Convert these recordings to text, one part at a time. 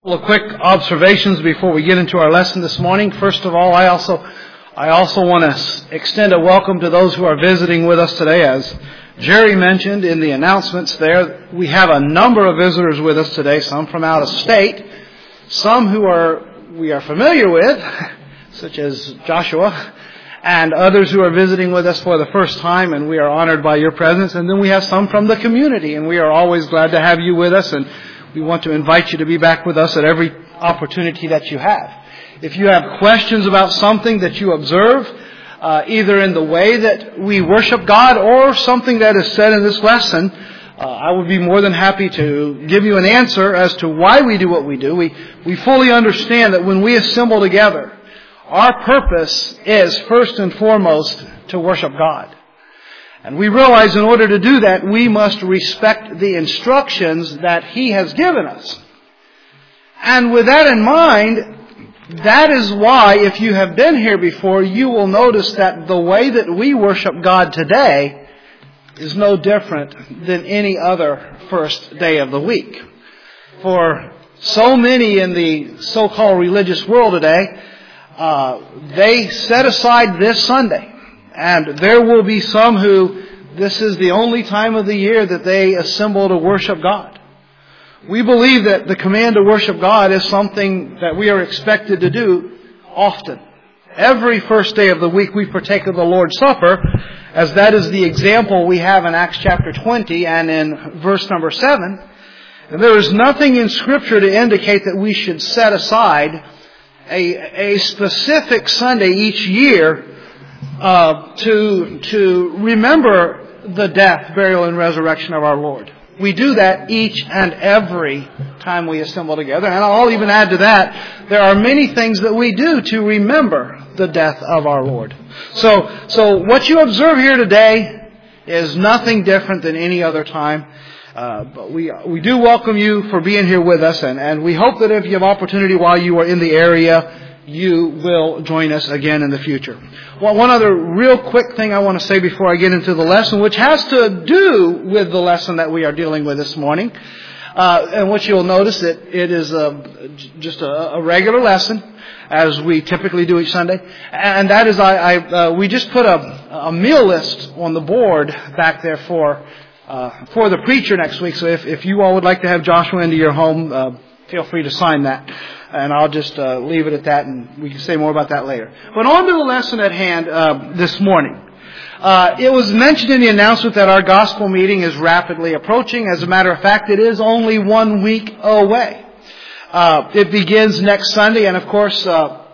Well, quick observations before we get into our lesson this morning. First of all, I also want to extend a welcome to those who are visiting with us today. As Jerry mentioned in the announcements there, we have a number of visitors with us today, some from out of state, some who we are familiar with, such as Joshua, and others who are visiting with us for the first time, and we are honored by your presence. And then we have some from the community, and we are always glad to have you with us, and we want to invite you to be back with us at every opportunity that you have. If you have questions about something that you observe, either in the way that we worship God or something that is said in this lesson, I would be more than happy to give you an answer as to why we do what we do. We fully understand that when we assemble together, our purpose is first and foremost to worship God. And we realize in order to do that, we must respect the instructions that He has given us. And with that in mind, that is why, if you have been here before, you will notice that the way that we worship God today is no different than any other first day of the week. For so many in the so-called religious world today, they set aside this Sunday. And there will be some who this is the only time of the year that they assemble to worship God. We believe that the command to worship God is something that we are expected to do often. Every first day of the week we partake of the Lord's Supper, as that is the example we have in Acts chapter 20 and in verse number 7. And there is nothing in Scripture to indicate that we should set aside a specific Sunday each year to remember the death, burial, and resurrection of our Lord. We do that each and every time we assemble together. And I'll even add to that, there are many things that we do to remember the death of our Lord. So what you observe here today is nothing different than any other time. But we do welcome you for being here with us, and we hope that if you have opportunity while you are in the area, you will join us again in the future. Well, one other real quick thing I want to say before I get into the lesson, which has to do with the lesson that we are dealing with this morning, and which you'll notice that it is just a regular lesson, as we typically do each Sunday, and that is we just put a meal list on the board back there for the preacher next week. So if you all would like to have Joshua into your home, feel free to sign that. And I'll just leave it at that, and we can say more about that later. But on to the lesson at hand this morning. It was mentioned in the announcement that our gospel meeting is rapidly approaching. As a matter of fact, it is only 1 week away. It begins next Sunday, and of course,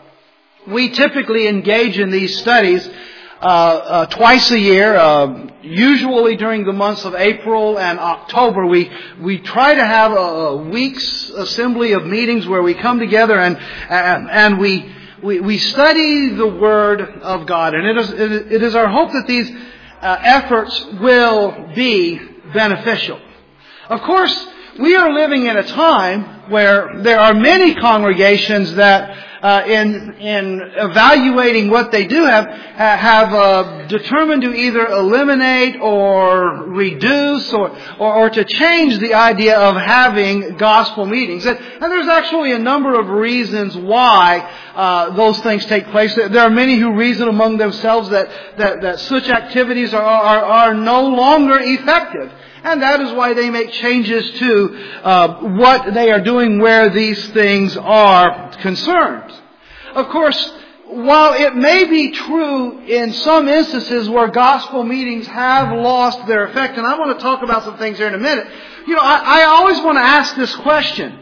we typically engage in these studies twice a year, usually during the months of April and October. We try to have a week's assembly of meetings where we come together and we study the Word of God. And it is our hope that these efforts will be beneficial. Of course, we are living in a time where there are many congregations that in evaluating what they do have determined to either eliminate or reduce or to change the idea of having gospel meetings. And there's actually a number of reasons why those things take place. There are many who reason among themselves that such activities are no longer effective. And that is why they make changes to what they are doing where these things are concerned. Of course, while it may be true in some instances where gospel meetings have lost their effect, and I want to talk about some things here in a minute, I always want to ask this question.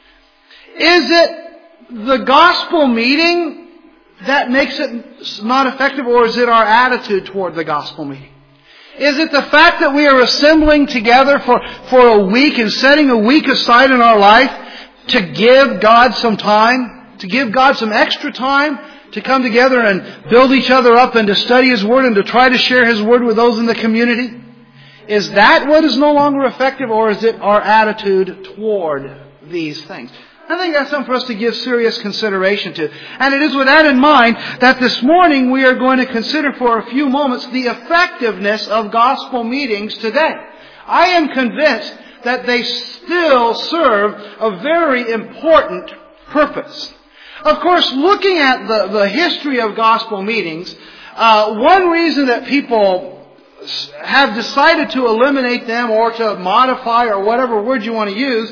Is it the gospel meeting that makes it not effective, or is it our attitude toward the gospel meeting? Is it the fact that we are assembling together for a week and setting a week aside in our life to give God some time, to give God some extra time to come together and build each other up and to study His Word and to try to share His Word with those in the community? Is that what is no longer effective, or is it our attitude toward these things? I think that's something for us to give serious consideration to. And it is with that in mind that this morning we are going to consider for a few moments the effectiveness of gospel meetings today. I am convinced that they still serve a very important purpose. Of course, looking at the history of gospel meetings, one reason that people have decided to eliminate them or to modify or whatever word you want to use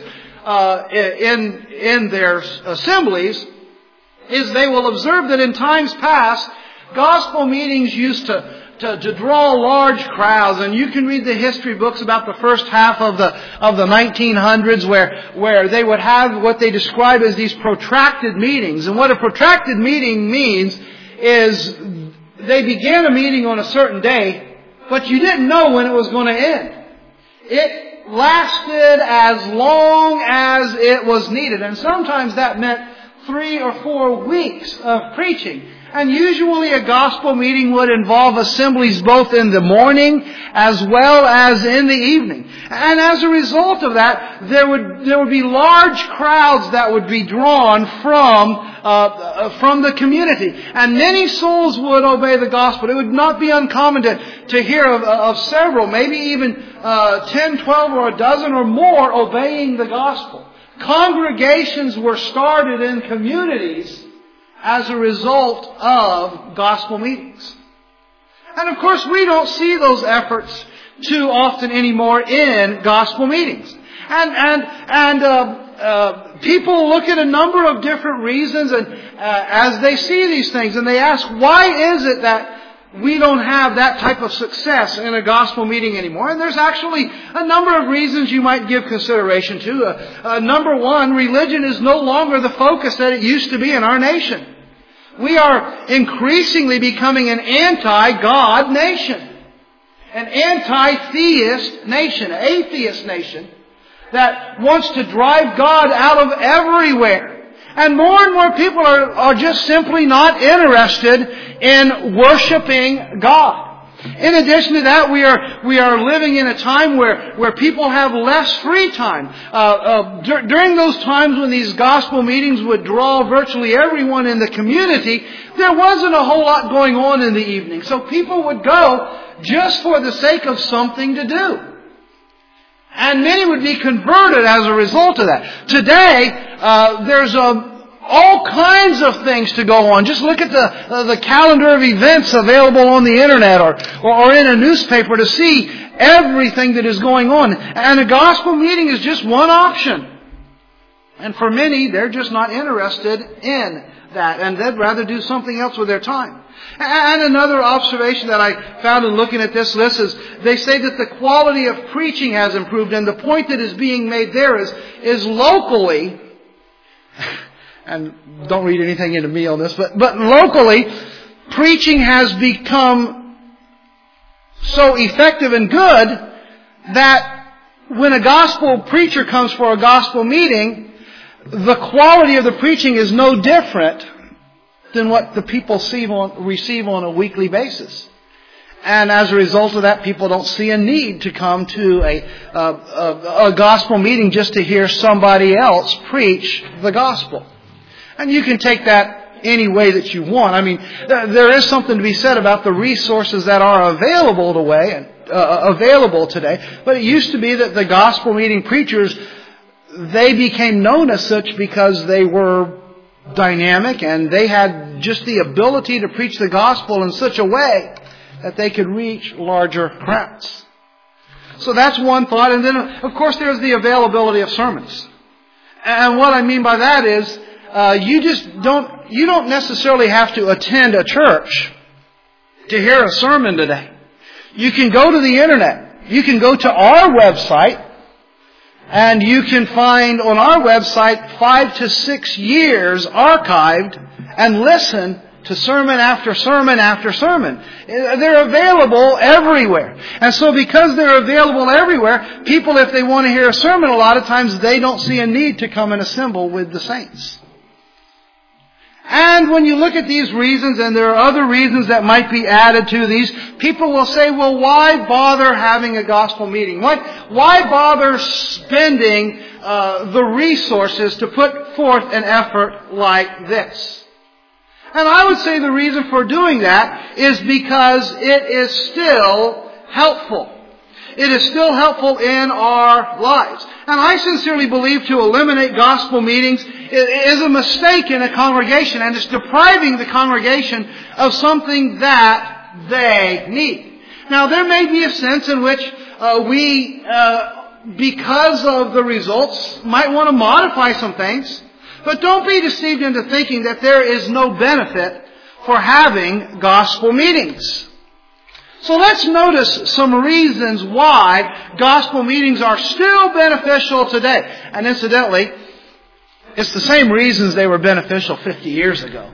in their assemblies is they will observe that in times past, gospel meetings used to draw large crowds, and you can read the history books about the first half of the 1900s where they would have what they describe as these protracted meetings. And what a protracted meeting means is they began a meeting on a certain day, but you didn't know when it was going to end. It lasted as long as it was needed, and sometimes that meant 3 or 4 weeks of preaching. And usually a gospel meeting would involve assemblies both in the morning as well as in the evening. And as a result of that, there would be large crowds that would be drawn from the community. And many souls would obey the gospel. It would not be uncommon to hear of several, maybe even 10, 12, or a dozen or more obeying the gospel. Congregations were started in communities as a result of gospel meetings. And of course, we don't see those efforts too often anymore in gospel meetings. And people look at a number of different reasons and as they see these things, and they ask, why is it that we don't have that type of success in a gospel meeting anymore? And there's actually a number of reasons you might give consideration to. Number one, religion is no longer the focus that it used to be in our nation. We are increasingly becoming an anti-God nation, an anti-theist nation, an atheist nation that wants to drive God out of everywhere. And more people are just simply not interested in worshiping God. In addition to that, we are living in a time where people have less free time. During those times when these gospel meetings would draw virtually everyone in the community, there wasn't a whole lot going on in the evening. So people would go just for the sake of something to do. And many would be converted as a result of that. Today, there's all kinds of things to go on. Just look at the calendar of events available on the internet or in a newspaper to see everything that is going on. And a gospel meeting is just one option. And for many, they're just not interested in that, and they'd rather do something else with their time. And another observation that I found in looking at this list is they say that the quality of preaching has improved, and the point that is being made there is locally, and don't read anything into me on this, but locally, preaching has become so effective and good that when a gospel preacher comes for a gospel meeting, the quality of the preaching is no different than what the people receive on a weekly basis. And as a result of that, people don't see a need to come to a gospel meeting just to hear somebody else preach the gospel. And you can take that any way that you want. I mean, there is something to be said about the resources that are available today. But it used to be that the gospel meeting preachers, they became known as such because they were dynamic and they had just the ability to preach the gospel in such a way that they could reach larger crowds. So that's one thought. And then, of course, there's the availability of sermons. And what I mean by that is, you don't necessarily have to attend a church to hear a sermon today. You can go to the internet. You can go to our website, and you can find on our website 5 to 6 years archived and listen to sermon after sermon after sermon. They're available everywhere. And so because they're available everywhere, people, if they want to hear a sermon, a lot of times they don't see a need to come and assemble with the saints. And when you look at these reasons, and there are other reasons that might be added to these, people will say, well, why bother having a gospel meeting? Why bother spending the resources to put forth an effort like this? And I would say the reason for doing that is because it is still helpful. it is still helpful in our lives. And I sincerely believe to eliminate gospel meetings is a mistake in a congregation, and it's depriving the congregation of something that they need. Now, there may be a sense in which we, because of the results, might want to modify some things. But don't be deceived into thinking that there is no benefit for having gospel meetings. So let's notice some reasons why gospel meetings are still beneficial today. And incidentally, it's the same reasons they were beneficial 50 years ago.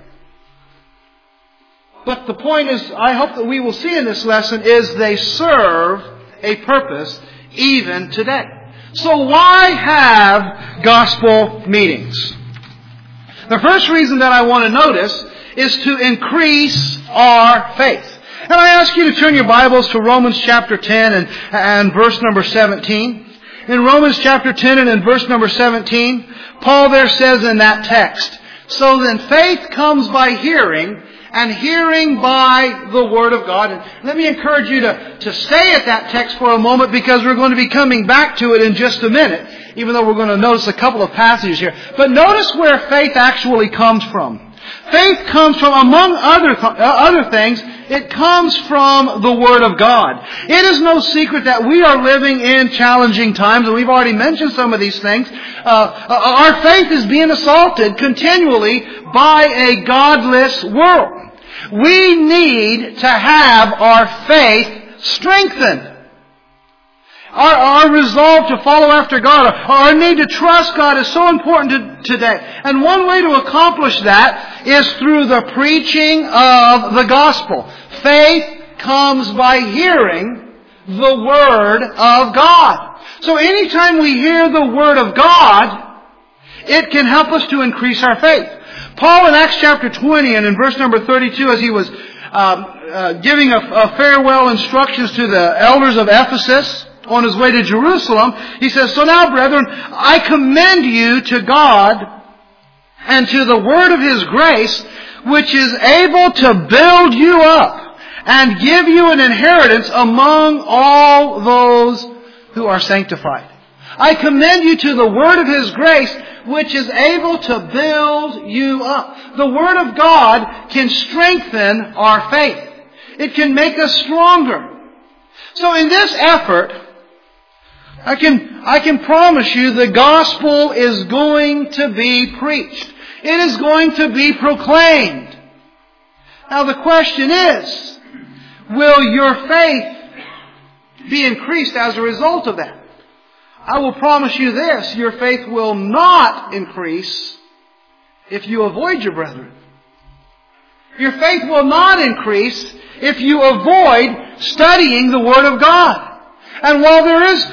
But the point is, I hope that we will see in this lesson, is they serve a purpose even today. So why have gospel meetings? The first reason that I want to notice is to increase our faith. And I ask you to turn your Bibles to Romans chapter 10 and verse number 17. In Romans chapter 10 and in verse number 17, Paul there says in that text, "So then faith comes by hearing, and hearing by the Word of God." And let me encourage you to stay at that text for a moment, because we're going to be coming back to it in just a minute, even though we're going to notice a couple of passages here. But notice where faith actually comes from. Faith comes from, among other things, it comes from the Word of God. It is no secret that we are living in challenging times, and we've already mentioned some of these things. Our faith is being assaulted continually by a godless world. We need to have our faith strengthened. Our resolve to follow after God, our need to trust God is so important today. And one way to accomplish that is through the preaching of the gospel. Faith comes by hearing the Word of God. So anytime we hear the Word of God, it can help us to increase our faith. Paul in Acts chapter 20 and in verse number 32, as he was giving a farewell instructions to the elders of Ephesus on his way to Jerusalem, he says, "So now, brethren, I commend you to God and to the word of His grace, which is able to build you up and give you an inheritance among all those who are sanctified." I commend you to the word of His grace, which is able to build you up. The Word of God can strengthen our faith. It can make us stronger. So in this effort, I can promise you the gospel is going to be preached. It is going to be proclaimed. Now the question is, will your faith be increased as a result of that? I will promise you this, your faith will not increase if you avoid your brethren. Your faith will not increase if you avoid studying the Word of God. And while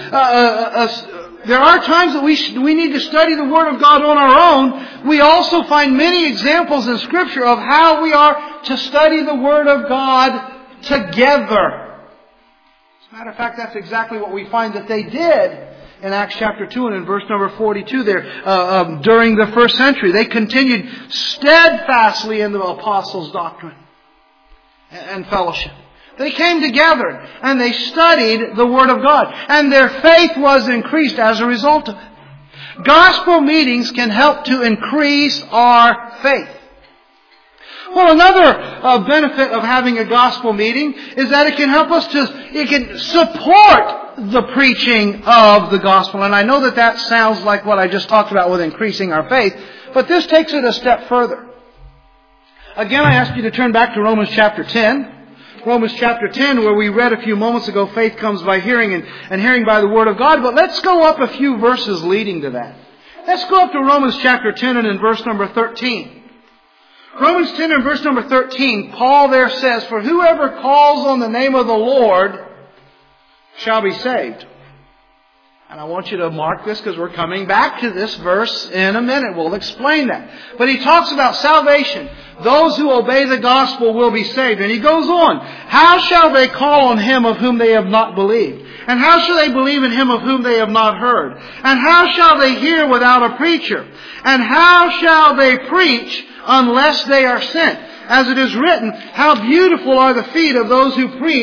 there are times that we need to study the Word of God on our own, we also find many examples in Scripture of how we are to study the Word of God together. As a matter of fact, that's exactly what we find that they did in Acts chapter 2 and in verse number 42 there, during the first century. They continued steadfastly in the apostles' doctrine and fellowship. They came together and they studied the Word of God. And their faith was increased as a result of it. Gospel meetings can help to increase our faith. Well, another benefit of having a gospel meeting is that it can help us it can support the preaching of the gospel. And I know that sounds like what I just talked about with increasing our faith, but this takes it a step further. Again, I ask you to turn back to Romans chapter 10. Romans chapter 10, where we read a few moments ago, faith comes by hearing and hearing by the Word of God. But let's go up a few verses leading to that. Let's go up to Romans chapter 10 and in verse number 13. Romans 10 and verse number 13, Paul there says, "For whoever calls on the name of the Lord shall be saved." And I want you to mark this because we're coming back to this verse in a minute. We'll explain that. But he talks about salvation. Those who obey the gospel will be saved. And he goes on, "How shall they call on Him of whom they have not believed? And how shall they believe in Him of whom they have not heard? And how shall they hear without a preacher? And how shall they preach unless they are sent? As it is written, how beautiful are the feet of those who preach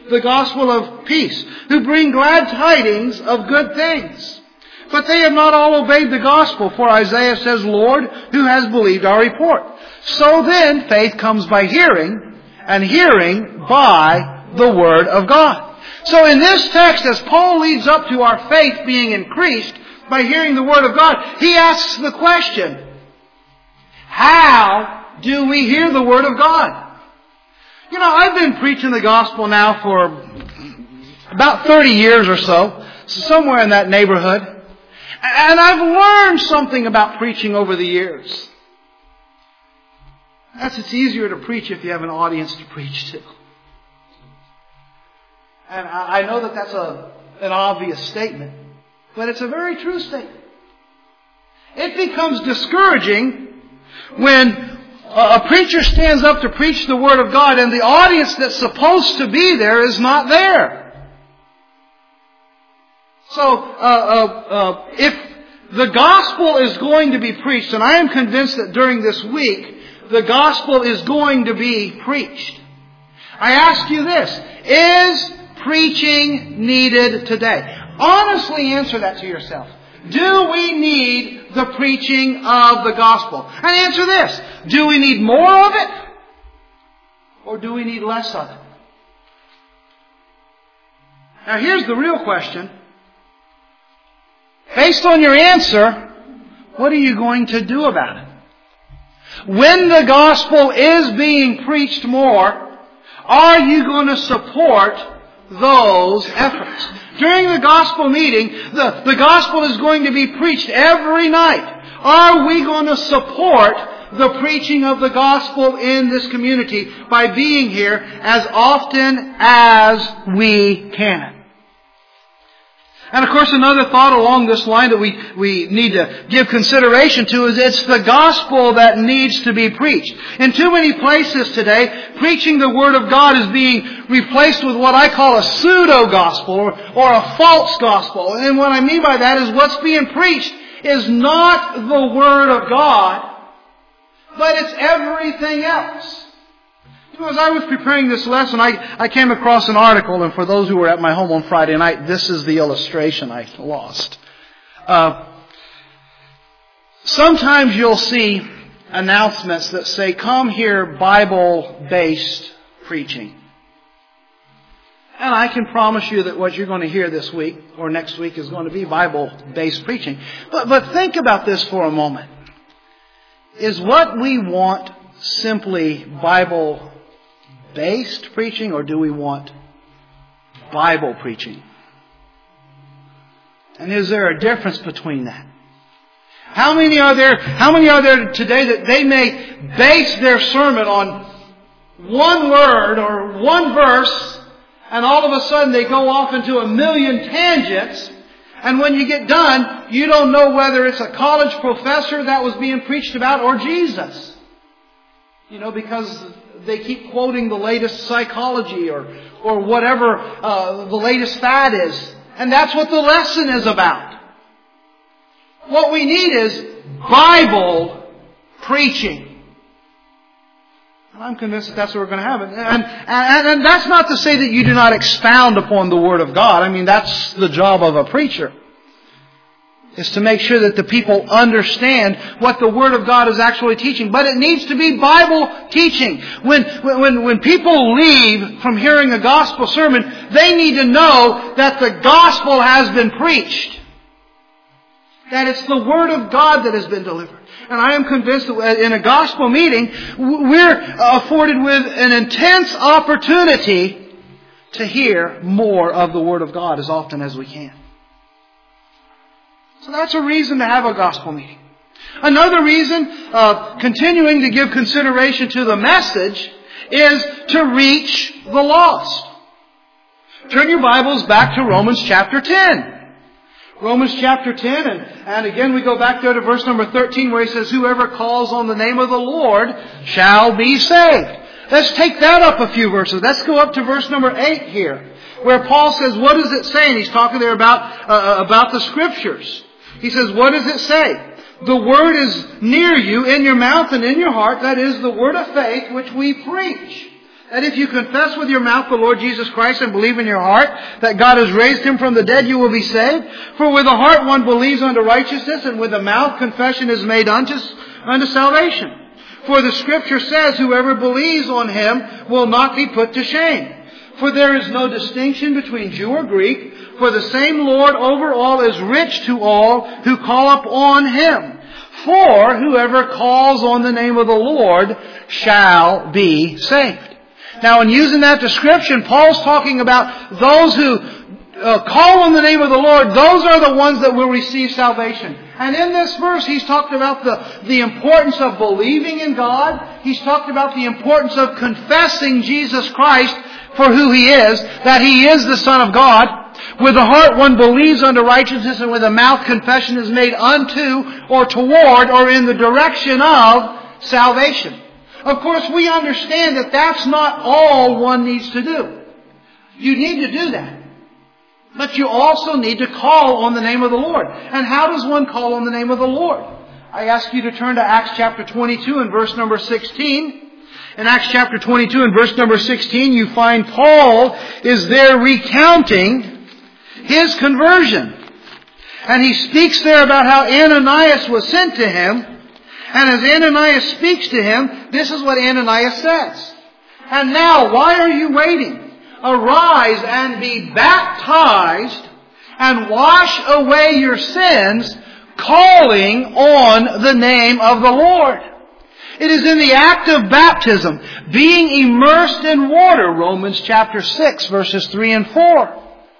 the gospel of peace, who bring glad tidings of good things. But they have not all obeyed the gospel, for Isaiah says, Lord, who has believed our report? So then, faith comes by hearing, and hearing by the Word of God. So in this text, as Paul leads up to our faith being increased by hearing the Word of God, he asks the question, how do we hear the Word of God? You know, I've been preaching the gospel now for about 30 years or so, somewhere in that neighborhood. And I've learned something about preaching over the years. It's easier to preach if you have an audience to preach to. And I know that that's an obvious statement, but it's a very true statement. It becomes discouraging when a preacher stands up to preach the Word of God and the audience that's supposed to be there is not there. So, if the gospel is going to be preached, and I am convinced that during this week, the gospel is going to be preached. I ask you this, is preaching needed today? Honestly answer that to yourself. Do we need the preaching of the gospel? And answer this, do we need more of it? Or do we need less of it? Now here's the real question. Based on your answer, what are you going to do about it? When the gospel is being preached more, are you going to support those efforts? During the gospel meeting, the gospel is going to be preached every night. Are we going to support the preaching of the gospel in this community by being here as often as we can? And of course, another thought along this line that we need to give consideration to is it's the gospel that needs to be preached. In too many places today, preaching the Word of God is being replaced with what I call a pseudo-gospel or a false gospel. And what I mean by that is what's being preached is not the Word of God, but it's everything else. As I was preparing this lesson, I came across an article, and for those who were at my home on Friday night, this is the illustration I lost. Sometimes you'll see announcements that say, come hear Bible-based preaching. And I can promise you that what you're going to hear this week or next week is going to be Bible-based preaching. But think about this for a moment. Is what we want simply Bible-based preaching, or do we want Bible preaching? And is there a difference between that? How many are there today that they may base their sermon on one word or one verse, and all of a sudden they go off into a million tangents, and when you get done, you don't know whether it's a college professor that was being preached about or Jesus. You know, because they keep quoting the latest psychology or whatever the latest fad is. And that's what the lesson is about. What we need is Bible preaching. And I'm convinced that that's what we're going to have. And that's not to say that you do not expound upon the Word of God. I mean, that's the job of a preacher. Is to make sure that the people understand what the Word of God is actually teaching. But it needs to be Bible teaching. When people leave from hearing a gospel sermon, they need to know that the gospel has been preached. That it's the Word of God that has been delivered. And I am convinced that in a gospel meeting, we're afforded with an intense opportunity to hear more of the Word of God as often as we can. So that's a reason to have a gospel meeting. Another reason, continuing to give consideration to the message, is to reach the lost. Turn your Bibles back to Romans chapter 10. Romans chapter 10, and again we go back there to verse number 13 where he says, whoever calls on the name of the Lord shall be saved. Let's take that up a few verses. Let's go up to verse number 8 here, where Paul says, what does it say? And he's talking there about the Scriptures. He says, what does it say? The Word is near you, in your mouth and in your heart. That is the Word of faith which we preach. That if you confess with your mouth the Lord Jesus Christ and believe in your heart that God has raised Him from the dead, you will be saved. For with the heart one believes unto righteousness, and with the mouth confession is made unto salvation. For the Scripture says, whoever believes on Him will not be put to shame. For there is no distinction between Jew or Greek, for the same Lord over all is rich to all who call upon Him. For whoever calls on the name of the Lord shall be saved. Now, in using that description, Paul's talking about those who call on the name of the Lord. Those are the ones that will receive salvation. And in this verse, he's talked about the importance of believing in God. He's talked about the importance of confessing Jesus Christ for who He is, that He is the Son of God. With the heart one believes unto righteousness, and with the mouth confession is made unto or toward or in the direction of salvation. Of course, we understand that that's not all one needs to do. You need to do that. But you also need to call on the name of the Lord. And how does one call on the name of the Lord? I ask you to turn to Acts chapter 22 and verse number 16. In Acts chapter 22 and verse number 16, you find Paul is there recounting his conversion. And he speaks there about how Ananias was sent to him. And as Ananias speaks to him, this is what Ananias says. And now, why are you waiting? Arise and be baptized and wash away your sins, calling on the name of the Lord. It is in the act of baptism, being immersed in water, Romans chapter 6, verses 3 and 4.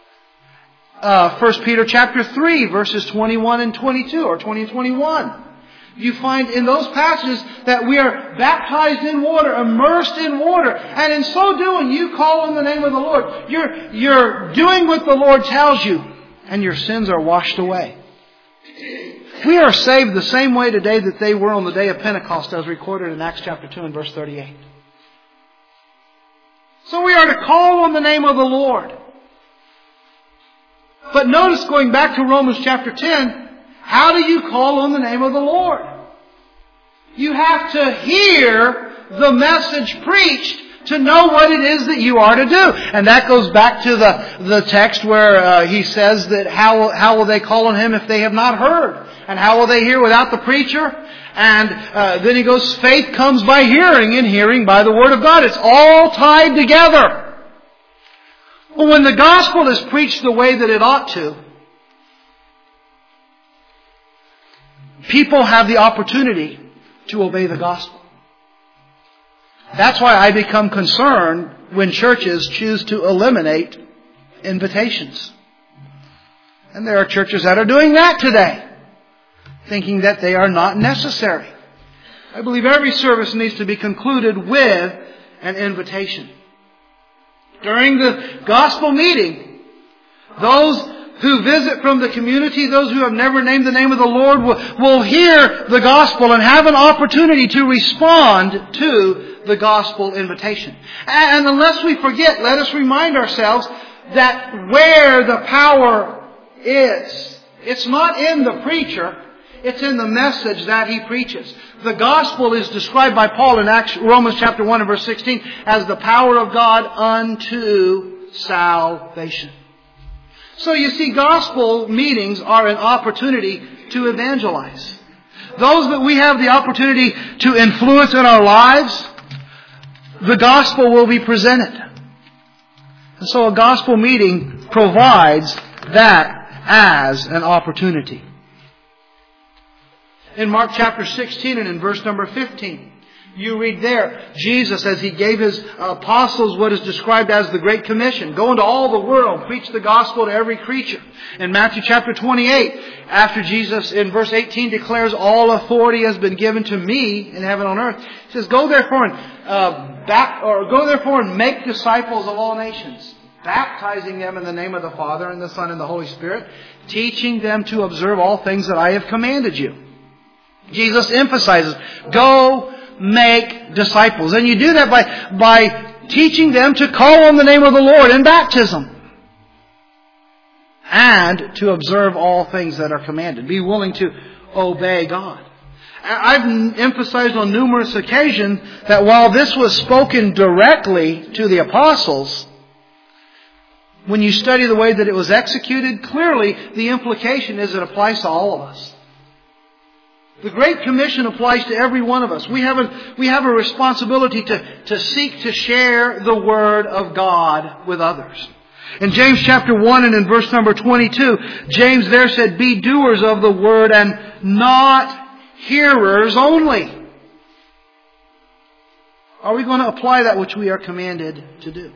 1 Peter chapter 3, verses 21 and 22, or 20 and 21. You find in those passages that we are baptized in water, immersed in water. And in so doing, you call on the name of the Lord. You're doing what the Lord tells you, and your sins are washed away. We are saved the same way today that they were on the day of Pentecost, as recorded in Acts chapter 2 and verse 38. So we are to call on the name of the Lord. But notice, going back to Romans chapter 10, how do you call on the name of the Lord? You have to hear the message preached to know what it is that you are to do. And that goes back to the text where he says that how will they call on Him if they have not heard? And how will they hear without the preacher? And then he goes, faith comes by hearing, and hearing by the Word of God. It's all tied together. Well, when the gospel is preached the way that it ought to, people have the opportunity to obey the gospel. That's why I become concerned when churches choose to eliminate invitations. And there are churches that are doing that today, thinking that they are not necessary. I believe every service needs to be concluded with an invitation. During the gospel meeting, those who visit from the community, those who have never named the name of the Lord, will hear the gospel and have an opportunity to respond to the gospel invitation. And unless we forget, let us remind ourselves that where the power is, it's not in the preacher, it's in the message that he preaches. The gospel is described by Paul in Romans chapter 1 and verse 16 as the power of God unto salvation. So you see, gospel meetings are an opportunity to evangelize. Those that we have the opportunity to influence in our lives, the gospel will be presented. And so a gospel meeting provides that as an opportunity. In Mark chapter 16 and in verse number 15, you read there, Jesus, as He gave His apostles what is described as the Great Commission, go into all the world, preach the gospel to every creature. In Matthew chapter 28, after Jesus in verse 18 declares, all authority has been given to me in heaven and on earth, He says, go therefore and make disciples of all nations, baptizing them in the name of the Father and the Son and the Holy Spirit, teaching them to observe all things that I have commanded you. Jesus emphasizes, go make disciples. And you do that by teaching them to call on the name of the Lord in baptism. And to observe all things that are commanded. Be willing to obey God. I've emphasized on numerous occasions that while this was spoken directly to the apostles, when you study the way that it was executed, clearly the implication is it applies to all of us. The Great Commission applies to every one of us. We have a responsibility to seek to share the Word of God with others. In James chapter 1 and in verse number 22, James there said, "Be doers of the Word and not hearers only." Are we going to apply that which we are commanded to do?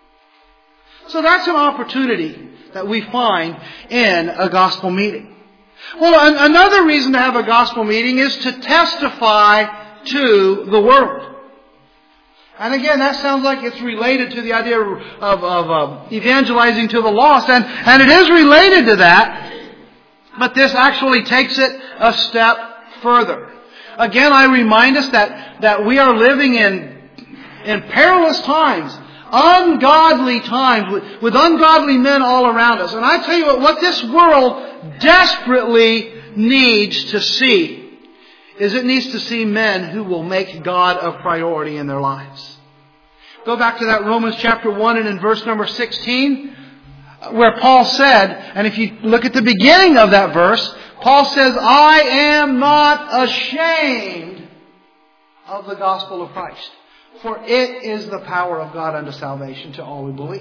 So that's an opportunity that we find in a gospel meeting. Well, another reason to have a gospel meeting is to testify to the world. And again, that sounds like it's related to the idea of evangelizing to the lost. And it is related to that. But this actually takes it a step further. Again, I remind us that we are living in perilous times. Ungodly times with ungodly men all around us. And I tell you what this world desperately needs to see is it needs to see men who will make God a priority in their lives. Go back to that Romans chapter 1 and in verse number 16 where Paul said, and if you look at the beginning of that verse, Paul says, "I am not ashamed of the gospel of Christ. For it is the power of God unto salvation to all who believe."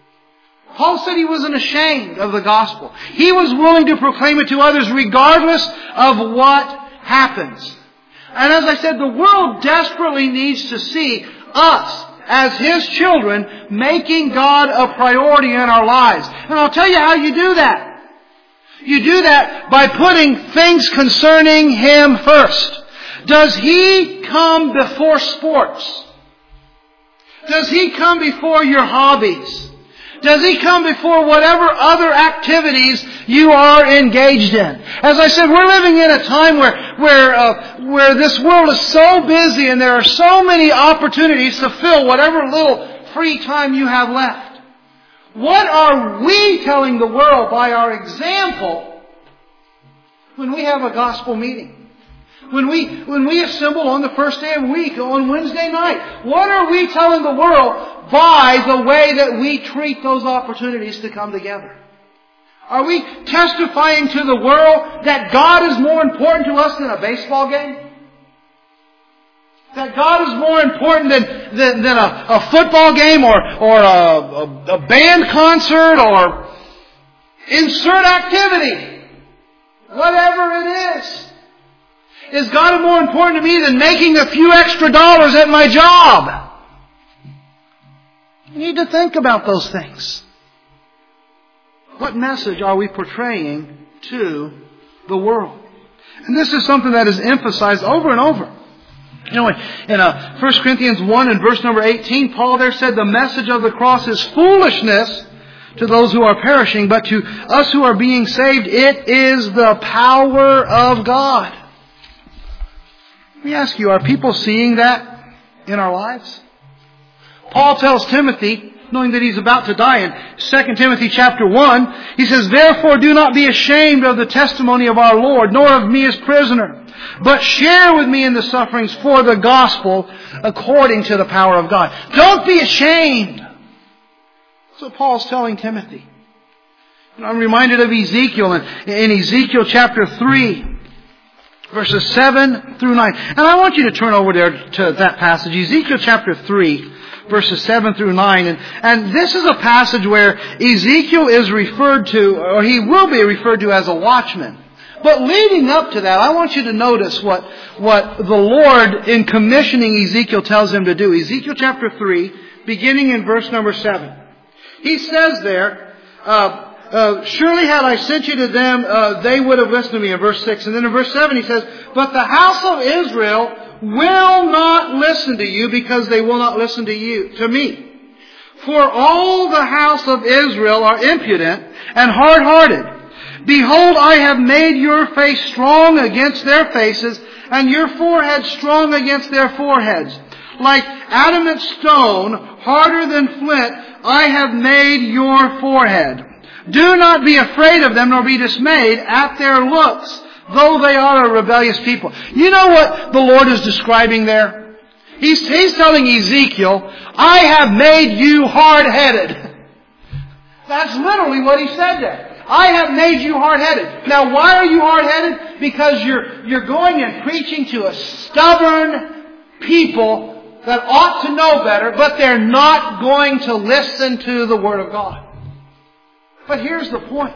Paul said he wasn't ashamed of the gospel. He was willing to proclaim it to others regardless of what happens. And as I said, the world desperately needs to see us as His children making God a priority in our lives. And I'll tell you how you do that. You do that by putting things concerning Him first. Does He come before sports? Does He come before your hobbies? Does He come before whatever other activities you are engaged in? As I said, we're living in a time where this world is so busy and there are so many opportunities to fill whatever little free time you have left. What are we telling the world by our example when we have a gospel meeting? When we assemble on the first day of the week, on Wednesday night, what are we telling the world by the way that we treat those opportunities to come together? Are we testifying to the world that God is more important to us than a baseball game? That God is more important than a football game or a band concert or insert activity? Whatever it is. Is God more important to me than making a few extra dollars at my job? You need to think about those things. What message are we portraying to the world? And this is something that is emphasized over and over. You know, in 1 Corinthians 1 and verse number 18, Paul there said, "The message of the cross is foolishness to those who are perishing, but to us who are being saved, it is the power of God." Let me ask you, are people seeing that in our lives? Paul tells Timothy, knowing that he's about to die in 2 Timothy chapter 1, he says, "Therefore do not be ashamed of the testimony of our Lord, nor of me as prisoner, but share with me in the sufferings for the gospel according to the power of God." Don't be ashamed. That's what Paul's telling Timothy. And I'm reminded of Ezekiel in Ezekiel chapter 3. Verses 7 through 9. And I want you to turn over there to that passage. Ezekiel chapter 3, verses 7 through 9. And this is a passage where Ezekiel is referred to, or he will be referred to as a watchman. But leading up to that, I want you to notice what the Lord in commissioning Ezekiel tells him to do. Ezekiel chapter 3, beginning in verse number 7. He says there, "Surely had I sent you to them, they would have listened to me," in verse 6. And then in verse 7 he says, "But the house of Israel will not listen to you, because they will not listen to me. For all the house of Israel are impudent and hard-hearted. Behold, I have made your face strong against their faces, and your forehead strong against their foreheads. Like adamant stone, harder than flint, I have made your forehead. Do not be afraid of them, nor be dismayed at their looks, though they are a rebellious people. You know what the Lord is describing there? He's telling Ezekiel, I have made you hard-headed. That's literally what he said there. I have made you hard-headed. Now, why are you hard-headed? Because you're going and preaching to a stubborn people that ought to know better, but they're not going to listen to the Word of God. But here's the point.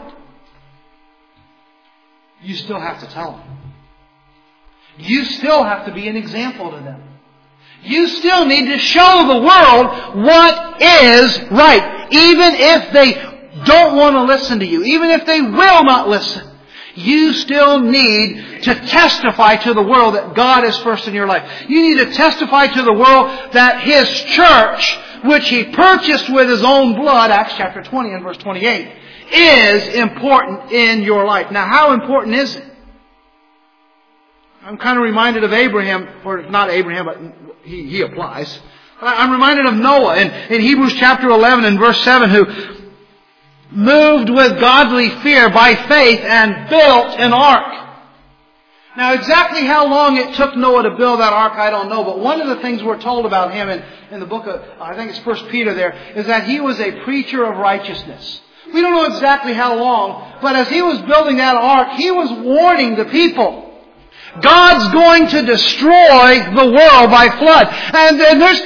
You still have to tell them. You still have to be an example to them. You still need to show the world what is right. Even if they don't want to listen to you. Even if they will not listen. You still need to testify to the world that God is first in your life. You need to testify to the world that His church, which He purchased with His own blood, Acts chapter 20 and verse 28, is important in your life. Now, how important is it? I'm kind of reminded of Abraham, or not Abraham, but he applies. I'm reminded of Noah in Hebrews chapter 11 and verse 7, who moved with godly fear by faith and built an ark. Now, exactly how long it took Noah to build that ark, I don't know. But one of the things we're told about him in the book of, I think it's 1 Peter there, is that he was a preacher of righteousness. We don't know exactly how long, but as he was building that ark, he was warning the people. God's going to destroy the world by flood. And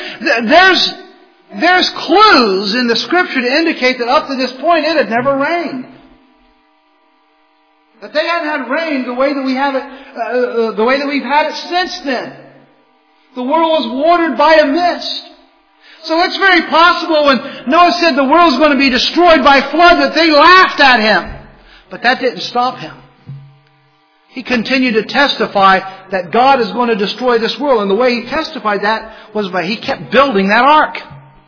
there's clues in the Scripture to indicate that up to this point it had never rained. That they hadn't had rain the way that we have it, the way that we've had it since then. The world was watered by a mist. So it's very possible when Noah said the world's going to be destroyed by flood that they laughed at him. But that didn't stop him. He continued to testify that God is going to destroy this world. And the way he testified that was by he kept building that ark.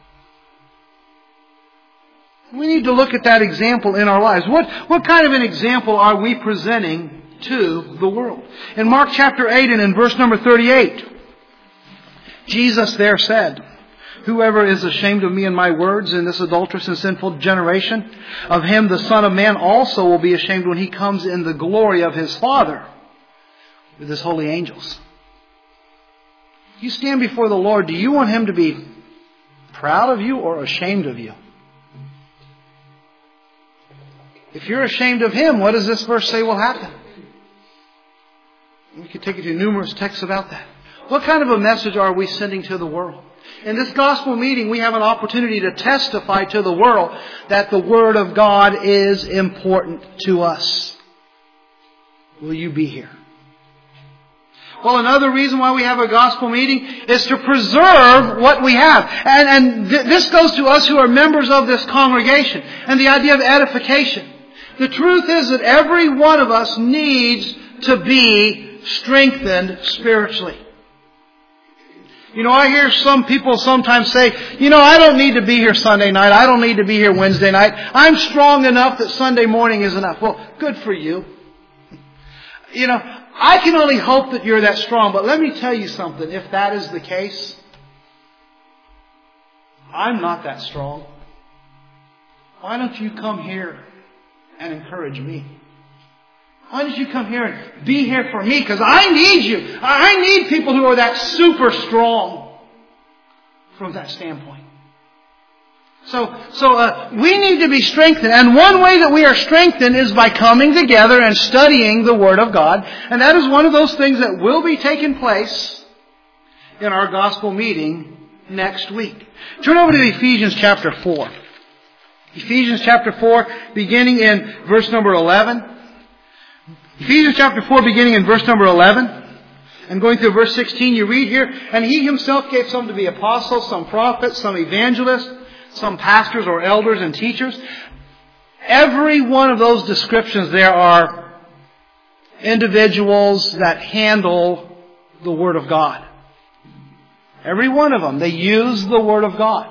We need to look at that example in our lives. What kind of an example are we presenting to the world? In Mark chapter 8 and in verse number 38, Jesus there said, whoever is ashamed of me and my words in this adulterous and sinful generation, of him the Son of Man also will be ashamed when He comes in the glory of His Father with His holy angels. You stand before the Lord, do you want Him to be proud of you or ashamed of you? If you're ashamed of Him, what does this verse say will happen? We could take you to numerous texts about that. What kind of a message are we sending to the world? In this gospel meeting, we have an opportunity to testify to the world that the Word of God is important to us. Will you be here? Well, another reason why we have a gospel meeting is to preserve what we have. And this goes to us who are members of this congregation. And the idea of edification. The truth is that every one of us needs to be strengthened spiritually. You know, I hear some people sometimes say, I don't need to be here Sunday night. I don't need to be here Wednesday night. I'm strong enough that Sunday morning is enough. Well, good for you. I can only hope that you're that strong. But let me tell you something. If that is the case, I'm not that strong. Why don't you come here and encourage me? Why don't you come here and be here for me? Because I need you. I need people who are that super strong from that standpoint. So we need to be strengthened. And one way that we are strengthened is by coming together and studying the Word of God. And that is one of those things that will be taking place in our gospel meeting next week. Turn over to Ephesians chapter 4. Ephesians chapter 4, beginning in verse number 11. Ephesians chapter 4, beginning in verse number 11, and going through verse 16, you read here, and He Himself gave some to be apostles, some prophets, some evangelists, some pastors or elders and teachers. Every one of those descriptions there are individuals that handle the Word of God. Every one of them, they use the Word of God.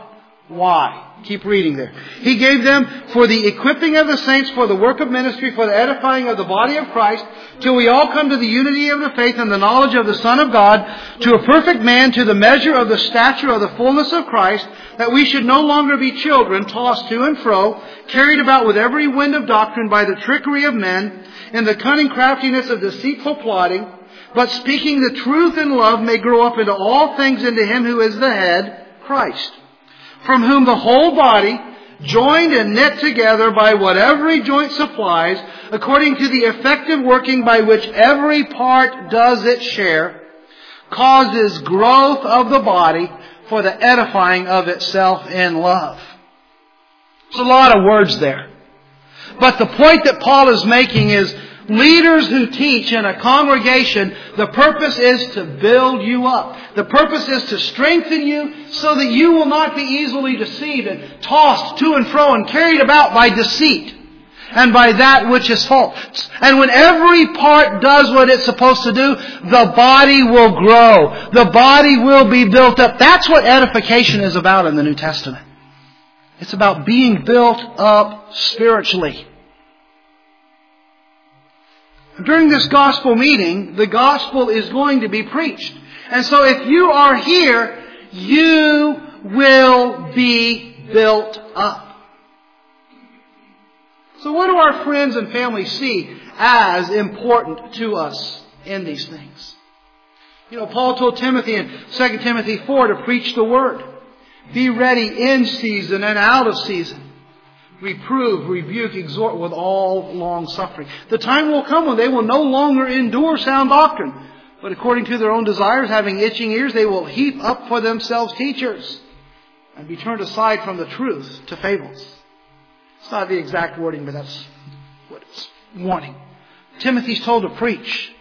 Why? Keep reading there. He gave them for the equipping of the saints, for the work of ministry, for the edifying of the body of Christ, till we all come to the unity of the faith and the knowledge of the Son of God, to a perfect man, to the measure of the stature of the fullness of Christ, that we should no longer be children, tossed to and fro, carried about with every wind of doctrine by the trickery of men, in the cunning craftiness of deceitful plotting, but speaking the truth in love may grow up into all things into Him who is the head, Christ, from whom the whole body, joined and knit together by what every joint supplies, according to the effective working by which every part does its share, causes growth of the body for the edifying of itself in love. There's a lot of words there. But the point that Paul is making is, leaders who teach in a congregation, the purpose is to build you up. The purpose is to strengthen you so that you will not be easily deceived and tossed to and fro and carried about by deceit and by that which is false. And when every part does what it's supposed to do, the body will grow. The body will be built up. That's what edification is about in the New Testament. It's about being built up spiritually. During this gospel meeting, the gospel is going to be preached. And so if you are here, you will be built up. So what do our friends and family see as important to us in these things? Paul told Timothy in 2 Timothy 4 to preach the Word. Be ready in season and out of season. Reprove, rebuke, exhort with all long suffering. The time will come when they will no longer endure sound doctrine, but according to their own desires, having itching ears, they will heap up for themselves teachers and be turned aside from the truth to fables. It's not the exact wording, but that's what it's warning. Timothy's told to preach,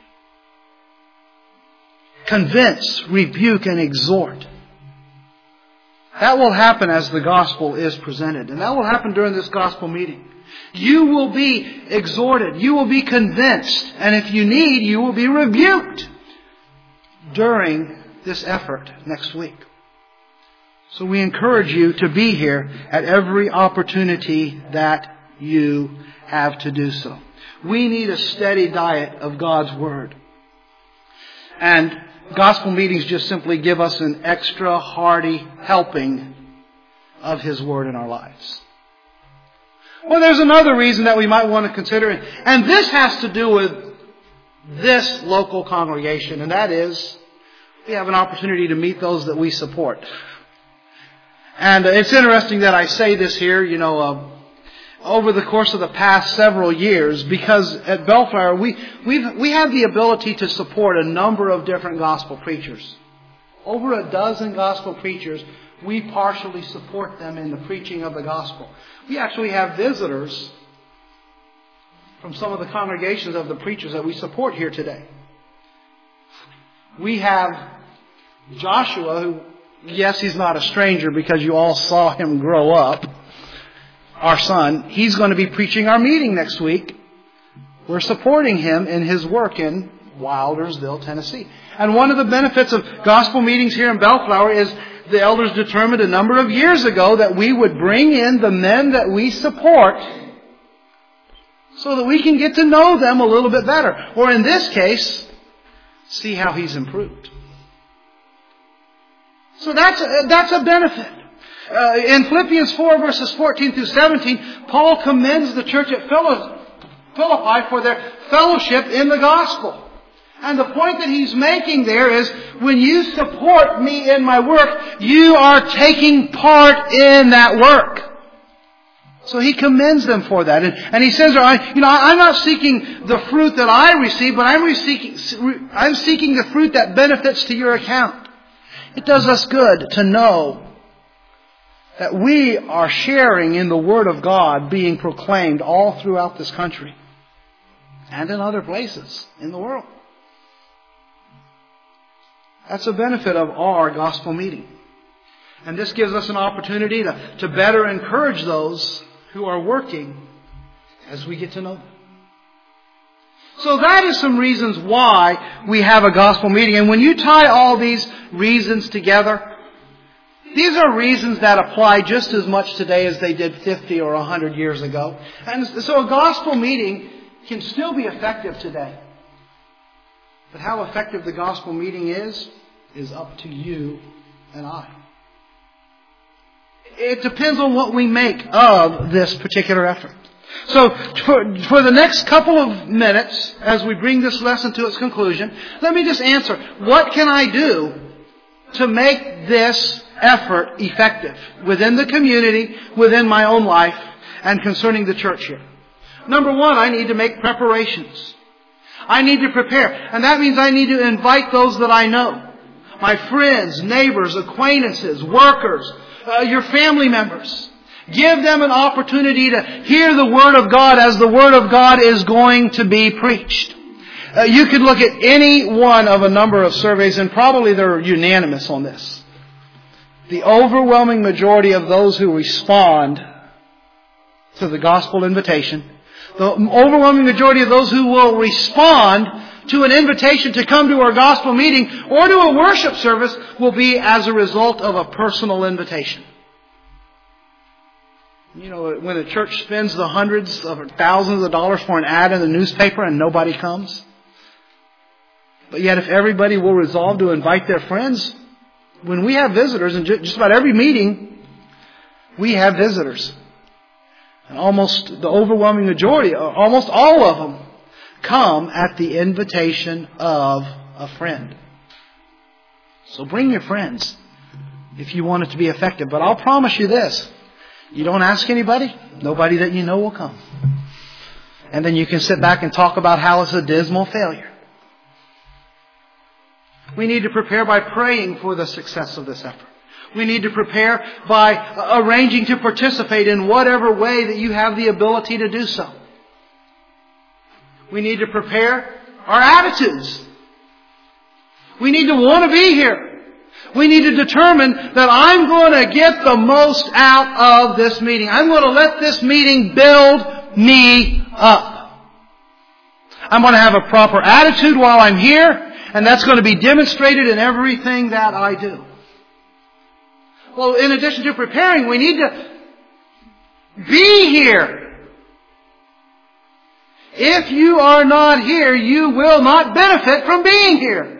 convince, rebuke, and exhort. That will happen as the gospel is presented. And that will happen during this gospel meeting. You will be exhorted. You will be convinced. And if you need, you will be rebuked during this effort next week. So we encourage you to be here at every opportunity that you have to do so. We need a steady diet of God's Word. And gospel meetings just simply give us an extra hearty helping of His Word in our lives. Well, there's another reason that we might want to consider, and this has to do with this local congregation, and that is we have an opportunity to meet those that we support. And it's interesting that I say this here, over the course of the past several years, because at Bellflower we have the ability to support a number of different gospel preachers. Over a dozen gospel preachers, we partially support them in the preaching of the gospel. We actually have visitors from some of the congregations of the preachers that we support here today. We have Joshua, who, yes, he's not a stranger because you all saw him grow up. Our son, he's going to be preaching our meeting next week. We're supporting him in his work in Wildersville, Tennessee. And one of the benefits of gospel meetings here in Bellflower is the elders determined a number of years ago that we would bring in the men that we support so that we can get to know them a little bit better. Or in this case, see how he's improved. So that's a benefit. In Philippians 4 verses 14 through 17, Paul commends the church at Philippi for their fellowship in the gospel. And the point that he's making there is, when you support me in my work, you are taking part in that work. So he commends them for that. And he says, I'm not seeking the fruit that I receive, but I'm seeking the fruit that benefits to your account. It does us good to know that we are sharing in the Word of God being proclaimed all throughout this country and in other places in the world. That's a benefit of our gospel meeting. And this gives us an opportunity to better encourage those who are working as we get to know them. So that is some reasons why we have a gospel meeting. And when you tie all these reasons together, These are reasons that apply just as much today as they did 50 or 100 years ago. And so a gospel meeting can still be effective today. But how effective the gospel meeting is up to you and I. It depends on what we make of this particular effort. So for the next couple of minutes, as we bring this lesson to its conclusion, let me just answer, what can I do to make this effort effective within the community, within my own life, and concerning the church here? Number one, I need to make preparations. I need to prepare. And that means I need to invite those that I know. My friends, neighbors, acquaintances, workers, your family members. Give them an opportunity to hear the Word of God as the Word of God is going to be preached. You could look at any one of a number of surveys, and probably they're unanimous on this. The overwhelming majority of those who respond to the gospel invitation, the overwhelming majority of those who will respond to an invitation to come to our gospel meeting or to a worship service will be as a result of a personal invitation. You know, when a church spends the hundreds of thousands of dollars for an ad in the newspaper and nobody comes. But yet if everybody will resolve to invite their friends, when we have visitors, in just about every meeting, we have visitors. And almost the overwhelming majority, almost all of them, come at the invitation of a friend. So bring your friends if you want it to be effective. But I'll promise you this. You don't ask anybody, nobody that you know will come. And then you can sit back and talk about how it's a dismal failure. We need to prepare by praying for the success of this effort. We need to prepare by arranging to participate in whatever way that you have the ability to do so. We need to prepare our attitudes. We need to want to be here. We need to determine that I'm going to get the most out of this meeting. I'm going to let this meeting build me up. I'm going to have a proper attitude while I'm here, and that's going to be demonstrated in everything that I do. Well, in addition to preparing, we need to be here. If you are not here, you will not benefit from being here.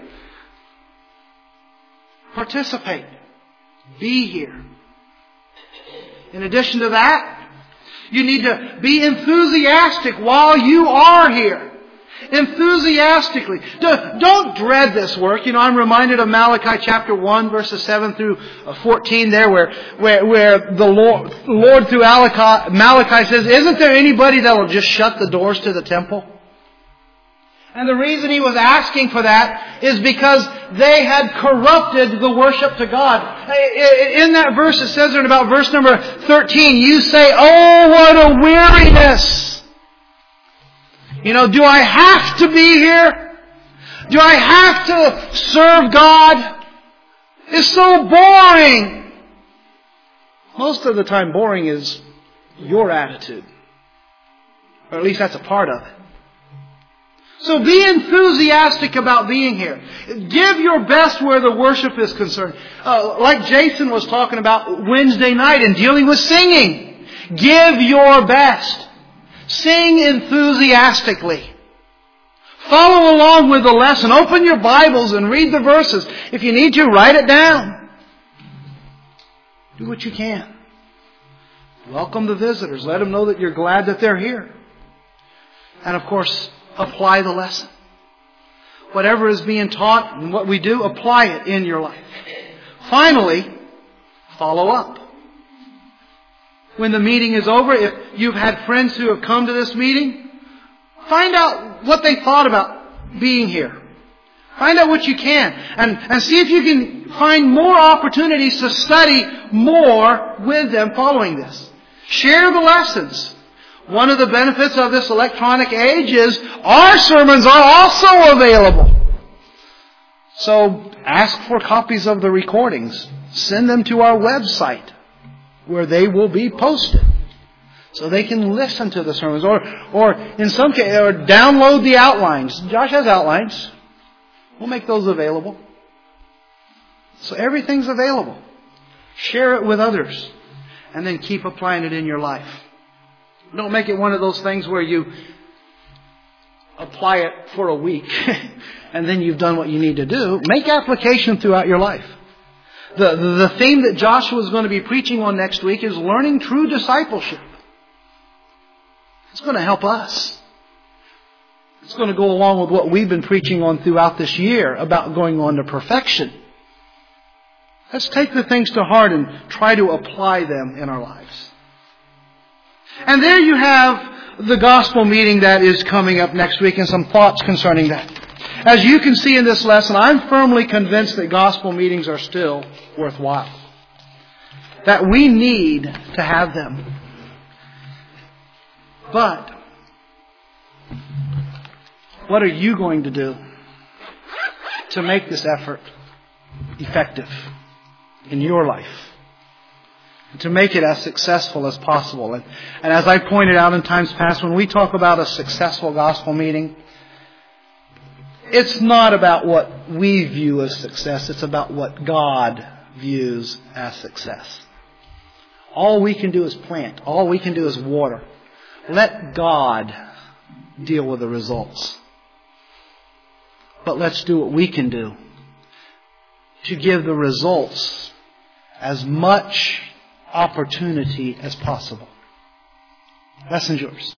Participate. Be here. In addition to that, you need to be enthusiastic while you are here. Enthusiastically. Don't dread this work. You know, I'm reminded of Malachi chapter 1, verses 7 through 14 there, where the Lord through Malachi says, isn't there anybody that will just shut the doors to the temple? And the reason he was asking for that is because they had corrupted the worship to God. In that verse, it says in about verse number 13, you say, oh, what a weariness! You know, do I have to be here? Do I have to serve God? It's so boring. Most of the time, boring is your attitude. Or at least that's a part of it. So be enthusiastic about being here. Give your best where the worship is concerned. Like Jason was talking about Wednesday night and dealing with singing. Give your best. Sing enthusiastically. Follow along with the lesson. Open your Bibles and read the verses. If you need to, write it down. Do what you can. Welcome the visitors. Let them know that you're glad that they're here. And of course, apply the lesson. Whatever is being taught and what we do, apply it in your life. Finally, follow up. When the meeting is over, if you've had friends who have come to this meeting, find out what they thought about being here. Find out what you can. And see if you can find more opportunities to study more with them following this. Share the lessons. One of the benefits of this electronic age is our sermons are also available. So ask for copies of the recordings. Send them to our website where they will be posted. So they can listen to the sermons. Or in some cases, or download the outlines. Josh has outlines. We'll make those available. So everything's available. Share it with others. And then keep applying it in your life. Don't make it one of those things where you apply it for a week and then you've done what you need to do. Make application throughout your life. The theme that Joshua is going to be preaching on next week is learning true discipleship. It's going to help us. It's going to go along with what we've been preaching on throughout this year about going on to perfection. Let's take the things to heart and try to apply them in our lives. And there you have the gospel meeting that is coming up next week and some thoughts concerning that. As you can see in this lesson, I'm firmly convinced that gospel meetings are still worthwhile. That we need to have them. But what are you going to do to make this effort effective in your life? And to make it as successful as possible. And as I pointed out in times past, when we talk about a successful gospel meeting, it's not about what we view as success. It's about what God views as success. All we can do is plant. All we can do is water. Let God deal with the results. But let's do what we can do to give the results as much opportunity as possible. Lesson's yours.